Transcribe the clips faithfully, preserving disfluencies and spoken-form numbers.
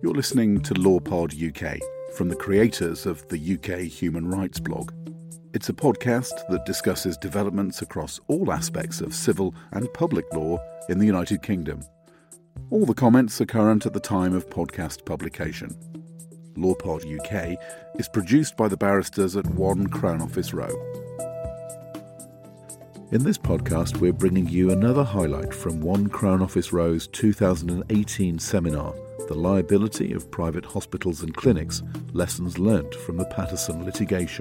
You're listening to LawPod U K from the creators of the U K Human Rights blog. It's a podcast that discusses developments across all aspects of civil and public law in the United Kingdom. All the comments are current at the time of podcast publication. LawPod U K is produced by the barristers at One Crown Office Row. In this podcast, we're bringing you another highlight from One Crown Office Row's two thousand eighteen seminar, The Liability of Private Hospitals and Clinics, Lessons Learnt from the Patterson Litigation.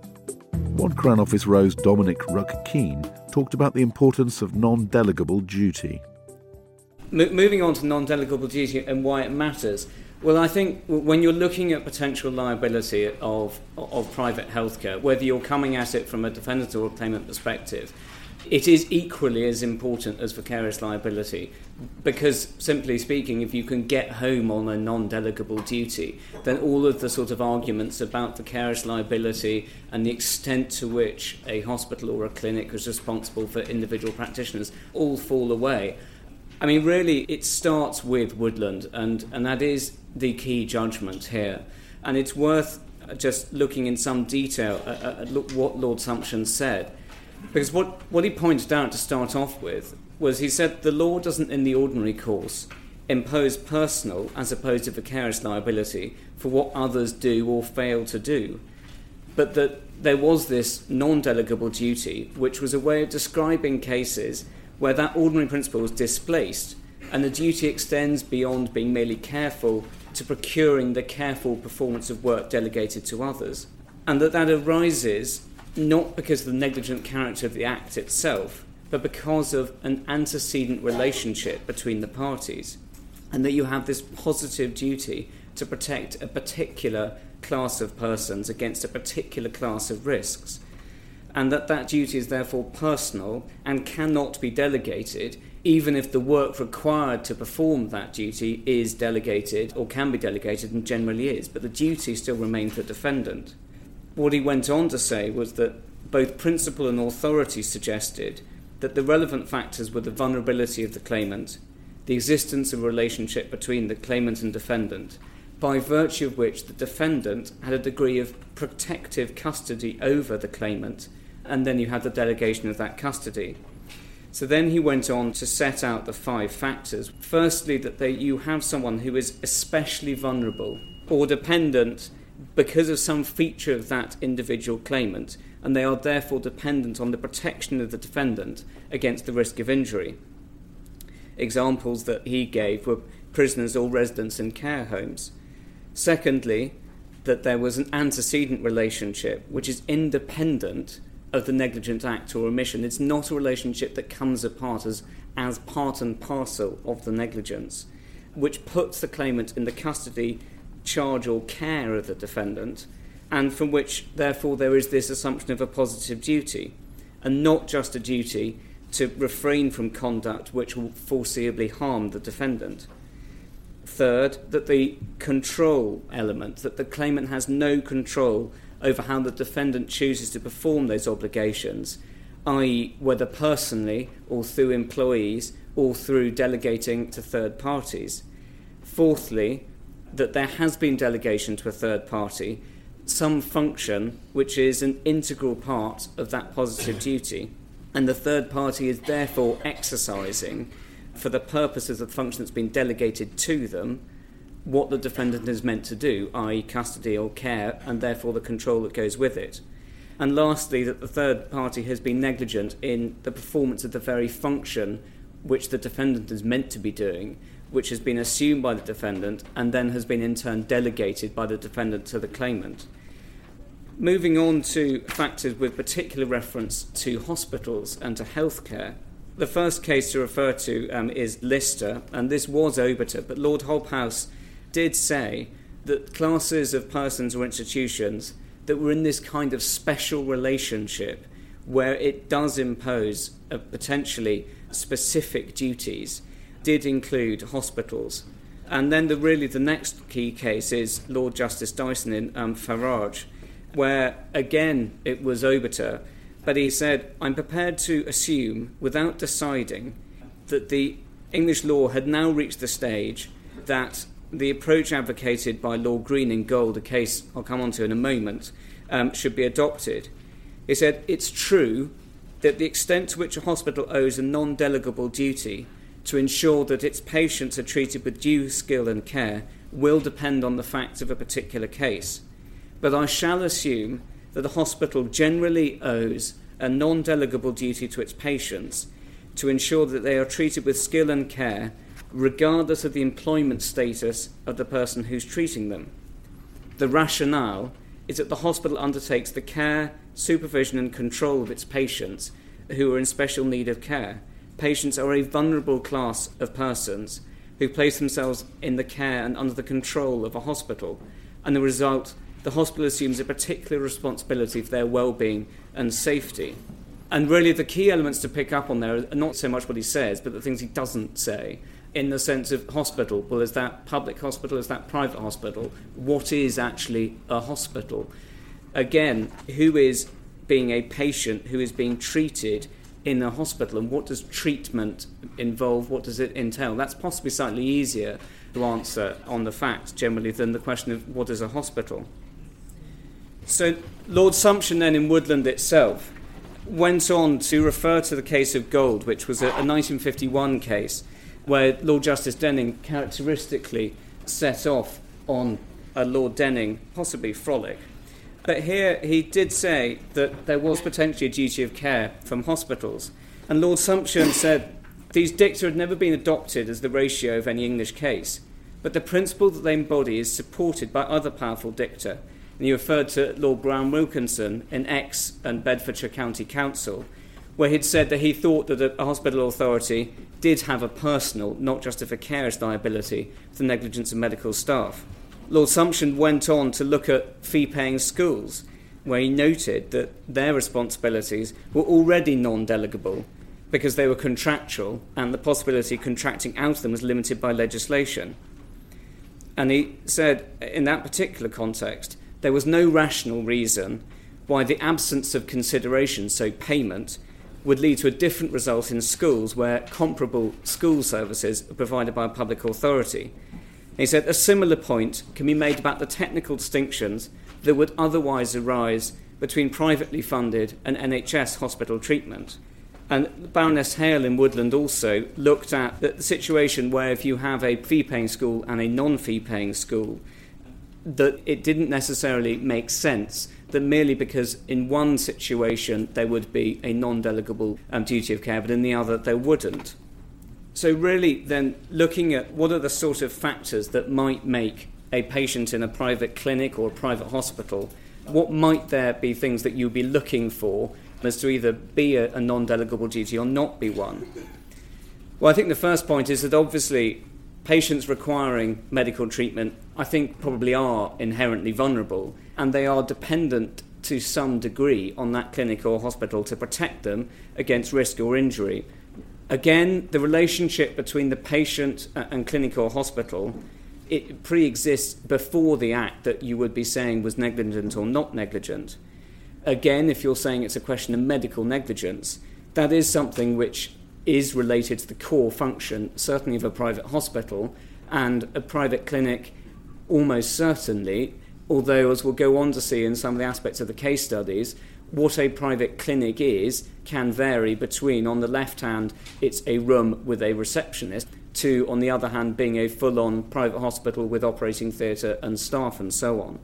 One Crown Office Row's Dominic Ruck-Keene talked about the importance of non-delegable duty. Mo- moving on to non-delegable duty and why it matters. Well, I think when you're looking at potential liability of of private healthcare, whether you're coming at it from a defendant or a claimant perspective, it is equally as important as vicarious liability, because simply speaking, if you can get home on a non-delegable duty, then all of the sort of arguments about vicarious liability and the extent to which a hospital or a clinic is responsible for individual practitioners all fall away. I mean, really, it starts with Woodland, and, and that is the key judgment here. And it's worth just looking in some detail at, at what Lord Sumption said. Because what, what he pointed out to start off with was he said the law doesn't, in the ordinary course, impose personal as opposed to vicarious liability for what others do or fail to do. But that there was this non-delegable duty, which was a way of describing cases where that ordinary principle is displaced and the duty extends beyond being merely careful to procuring the careful performance of work delegated to others. And that that arises not because of the negligent character of the act itself, but because of an antecedent relationship between the parties. And that you have this positive duty to protect a particular class of persons against a particular class of risks. And that that duty is therefore personal and cannot be delegated, even if the work required to perform that duty is delegated or can be delegated and generally is, but the duty still remains the defendant. What he went on to say was that both principle and authority suggested that the relevant factors were the vulnerability of the claimant, the existence of a relationship between the claimant and defendant, by virtue of which the defendant had a degree of protective custody over the claimant, and then you had the delegation of that custody. So then he went on to set out the five factors. Firstly, that they, you have someone who is especially vulnerable or dependent because of some feature of that individual claimant, and they are therefore dependent on the protection of the defendant against the risk of injury. Examples that he gave were prisoners or residents in care homes. Secondly, that there was an antecedent relationship which is independent of the negligent act or omission. It's not a relationship that comes apart as, as part and parcel of the negligence, which puts the claimant in the custody, charge or care of the defendant, and from which, therefore, there is this assumption of a positive duty, and not just a duty to refrain from conduct which will foreseeably harm the defendant. Third, that the control element, that the claimant has no control over how the defendant chooses to perform those obligations, that is whether personally or through employees or through delegating to third parties. Fourthly, that there has been delegation to a third party, some function which is an integral part of that positive duty, and the third party is therefore exercising, for the purposes of the function that's been delegated to them, what the defendant is meant to do, that is custody or care, and therefore the control that goes with it. And lastly, that the third party has been negligent in the performance of the very function which the defendant is meant to be doing, which has been assumed by the defendant and then has been in turn delegated by the defendant to the claimant. Moving on to factors with particular reference to hospitals and to healthcare, the first case to refer to um, is Lister, and this was obiter, but Lord Hobhouse did say that classes of persons or institutions that were in this kind of special relationship where it does impose a potentially specific duties did include hospitals. And then the, really the next key case is Lord Justice Dyson in um, Farage, where again it was obiter, but he said, I'm prepared to assume without deciding that the English law had now reached the stage that the approach advocated by Lord Green in Gold, a case I'll come on to in a moment, um, should be adopted. He said, it's true that the extent to which a hospital owes a non-delegable duty to ensure that its patients are treated with due skill and care will depend on the facts of a particular case. But I shall assume that the hospital generally owes a non-delegable duty to its patients to ensure that they are treated with skill and care regardless of the employment status of the person who's treating them. The rationale is that the hospital undertakes the care, supervision and control of its patients who are in special need of care. Patients are a vulnerable class of persons who place themselves in the care and under the control of a hospital, and the result, the hospital assumes a particular responsibility for their well-being and safety. And really the key elements to pick up on there are not so much what he says, but the things he doesn't say, in the sense of hospital. Well, is that public hospital? Is that private hospital? What is actually a hospital? Again, who is being a patient who is being treated in a hospital, and what does treatment involve? What does it entail? That's possibly slightly easier to answer on the facts generally than the question of what is a hospital. So Lord Sumption then in Woodland itself went on to refer to the case of Gold, which was a, a nineteen fifty-one case where Lord Justice Denning characteristically set off on a Lord Denning, possibly frolic. But here he did say that there was potentially a duty of care from hospitals. And Lord Sumption said these dicta had never been adopted as the ratio of any English case, but the principle that they embody is supported by other powerful dicta. And he referred to Lord Brown Wilkinson in Exe and Bedfordshire County Council, where he'd said that he thought that a hospital authority did have a personal, not just a vicarious liability for the negligence of medical staff. Lord Sumption went on to look at fee-paying schools, where he noted that their responsibilities were already non-delegable because they were contractual and the possibility of contracting out of them was limited by legislation. And he said, in that particular context, there was no rational reason why the absence of consideration, so payment, would lead to a different result in schools where comparable school services are provided by a public authority. He said a similar point can be made about the technical distinctions that would otherwise arise between privately funded and N H S hospital treatment. And Baroness Hale in Woodland also looked at the situation where if you have a fee-paying school and a non-fee-paying school, that it didn't necessarily make sense that merely because in one situation there would be a non-delegable um, duty of care, but in the other there wouldn't. So really then looking at what are the sort of factors that might make a patient in a private clinic or a private hospital, what might there be things that you'd be looking for as to either be a, a non-delegable duty or not be one? Well, I think the first point is that obviously patients requiring medical treatment, I think, probably are inherently vulnerable, and they are dependent to some degree on that clinic or hospital to protect them against risk or injury. Again, the relationship between the patient and clinic or hospital, it pre-exists before the act that you would be saying was negligent or not negligent. Again, if you're saying it's a question of medical negligence, that is something which is related to the core function, certainly of a private hospital, and a private clinic almost certainly, although as we'll go on to see in some of the aspects of the case studies, what a private clinic is can vary between, on the left hand, it's a room with a receptionist, to, on the other hand, being a full-on private hospital with operating theatre and staff and so on.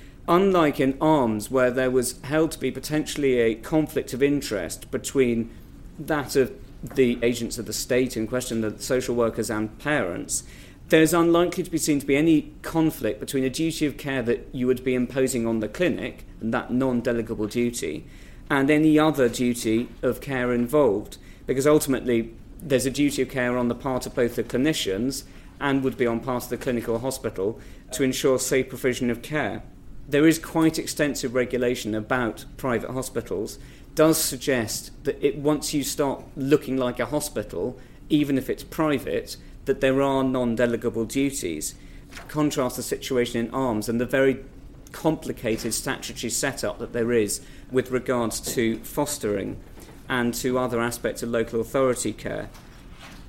Unlike in arms, where there was held to be potentially a conflict of interest between that of the agents of the state in question, the social workers and parents, there is unlikely to be seen to be any conflict between a duty of care that you would be imposing on the clinic, and that non-delegable duty, and any other duty of care involved, because ultimately there's a duty of care on the part of both the clinicians and would be on part of the clinic or hospital to ensure safe provision of care. There is quite extensive regulation about private hospitals, does suggest that it, once you start looking like a hospital, even if it's private, that there are non-delegable duties. Contrast the situation in arms and the very complicated statutory setup that there is with regards to fostering and to other aspects of local authority care.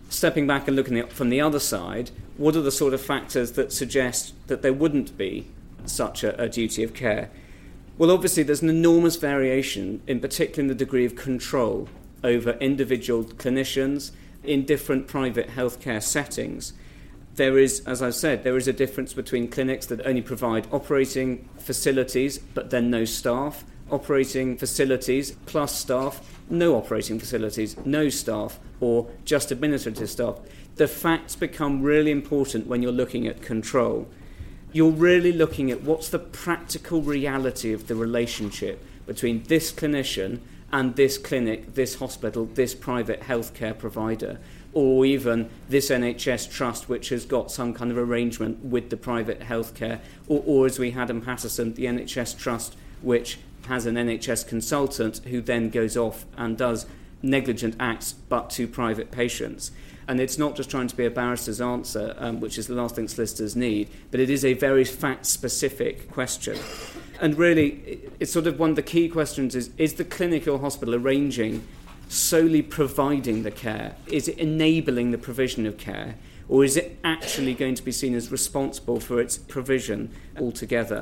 stepping back and looking at it from the other side, what are the sort of factors that suggest that there wouldn't be such a, a duty of care? Well, obviously, there's an enormous variation, in particular in the degree of control over individual clinicians in different private healthcare settings. There is, as I've said, there is a difference between clinics that only provide operating facilities but then no staff, operating facilities plus staff, no operating facilities, no staff, or just administrative staff. The facts become really important when you're looking at control. You're really looking at what's the practical reality of the relationship between this clinician and this clinic, this hospital, this private healthcare provider, or even this N H S trust which has got some kind of arrangement with the private healthcare, or, or as we had in Patterson, the N H S trust which has an N H S consultant who then goes off and does negligent acts but to private patients. And it's not just trying to be a barrister's answer, um, which is the last thing solicitors need, but it is a very fact-specific question. And really, it's sort of one of the key questions is, is the clinic or hospital arranging solely providing the care? Is it enabling the provision of care? Or is it actually going to be seen as responsible for its provision altogether?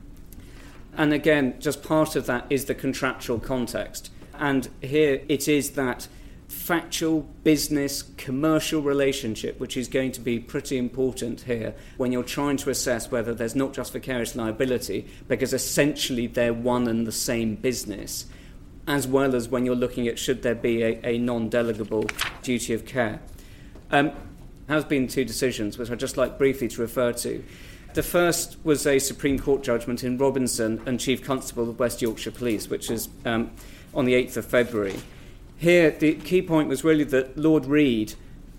And again, just part of that is the contractual context. And here it is that factual, business, commercial relationship which is going to be pretty important here when you're trying to assess whether there's not just vicarious liability, because essentially they're one and the same business, as well as when you're looking at should there be a, a non-delegable duty of care. Um, there has been two decisions which I'd just like briefly to refer to. The first was a Supreme Court judgment in Robinson and Chief Constable of West Yorkshire Police, which is um, on the eighth of February. Here, the key point was really that Lord Reid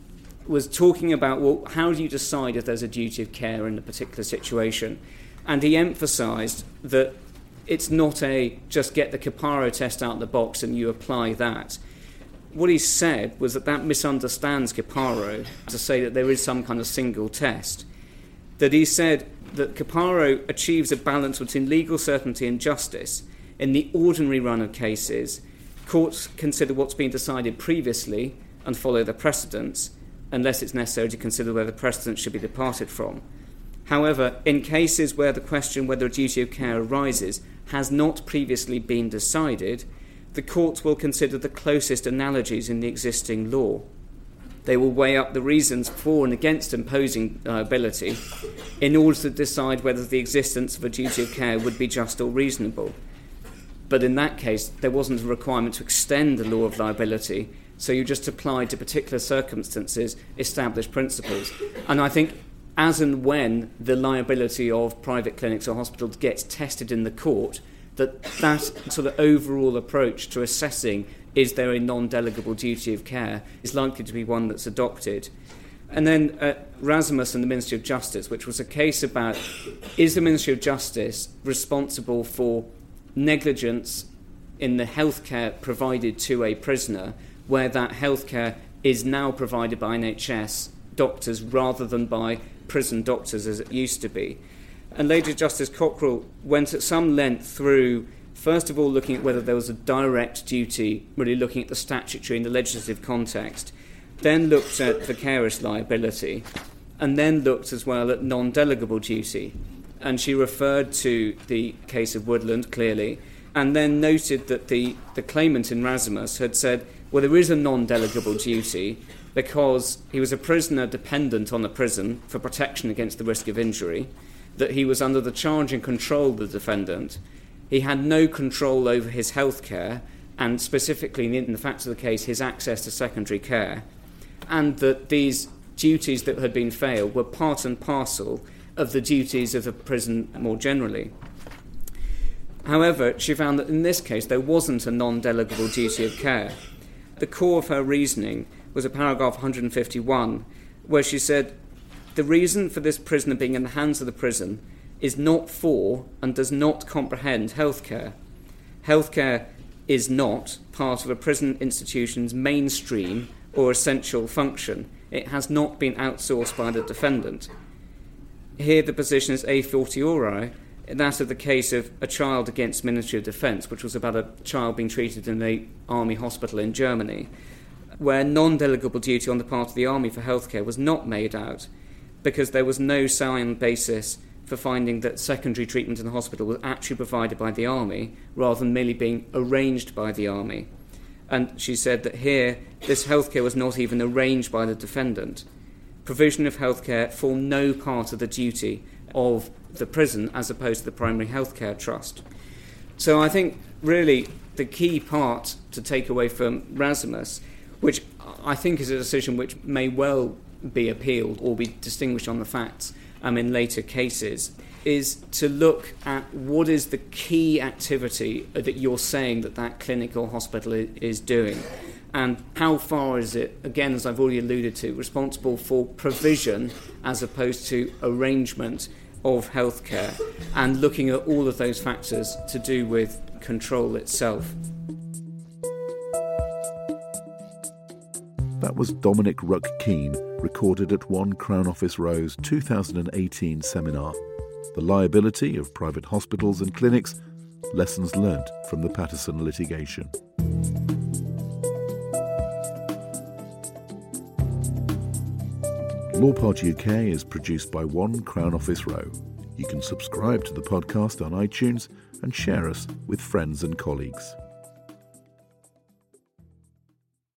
was talking about, well, how do you decide if there's a duty of care in a particular situation? And he emphasised that it's not a just get the Caparo test out of the box and you apply that. What he said was that that misunderstands Caparo to say that there is some kind of single test. That he said that Caparo achieves a balance between legal certainty and justice. In the ordinary run of cases, courts consider what's been decided previously and follow the precedents, unless it's necessary to consider whether the precedents should be departed from. However, in cases where the question whether a duty of care arises has not previously been decided, the courts will consider the closest analogies in the existing law. They will weigh up the reasons for and against imposing liability in order to decide whether the existence of a duty of care would be just or reasonable. But in that case, there wasn't a requirement to extend the law of liability, so you just applied to particular circumstances established principles. And I think as and when the liability of private clinics or hospitals gets tested in the court, that that sort of overall approach to assessing is there a non-delegable duty of care is likely to be one that's adopted. And then uh, Rasmus and the Ministry of Justice, which was a case about is the Ministry of Justice responsible for negligence in the healthcare provided to a prisoner, where that healthcare is now provided by N H S doctors rather than by prison doctors as it used to be. And Lady Justice Cockrell went at some length through, first of all, looking at whether there was a direct duty, really looking at the statutory and the legislative context, then looked at vicarious liability, and then looked as well at non-delegable duty. And she referred to the case of Woodland, clearly, and then noted that the, the claimant in Rasmus had said, well, there is a non-delegable duty because he was a prisoner dependent on the prison for protection against the risk of injury, that he was under the charge and control of the defendant, he had no control over his health care, and specifically in the facts of the case, his access to secondary care, and that these duties that had been failed were part and parcel of the duties of the prison more generally. However, she found that in this case there wasn't a non-delegable duty of care. The core of her reasoning was a paragraph one hundred fifty-one, where she said, the reason for this prisoner being in the hands of the prison is not for and does not comprehend healthcare. Healthcare is not part of a prison institution's mainstream or essential function. It has not been outsourced by the defendant. Here the position is a fortiori, that of the case of a child against Ministry of Defence, which was about a child being treated in an army hospital in Germany. where non-delegable duty on the part of the Army for healthcare was not made out because there was no sound basis for finding that secondary treatment in the hospital was actually provided by the Army rather than merely being arranged by the Army. And she said that here, this healthcare was not even arranged by the defendant. Provision of healthcare formed no part of the duty of the prison as opposed to the primary healthcare trust. So I think really the key part to take away from Rasmus, which I think is a decision which may well be appealed or be distinguished on the facts um, in later cases, is to look at what is the key activity that you're saying that that clinic or hospital is doing, and how far is it, again, as I've already alluded to, responsible for provision as opposed to arrangement of healthcare, and looking at all of those factors to do with control itself. That was Dominic Ruck-Keene, recorded at One Crown Office Row's two thousand eighteen seminar, The Liability of Private Hospitals and Clinics, Lessons Learnt from the Paterson Litigation. LawPod U K is produced by One Crown Office Row. You can subscribe to the podcast on iTunes and share us with friends and colleagues.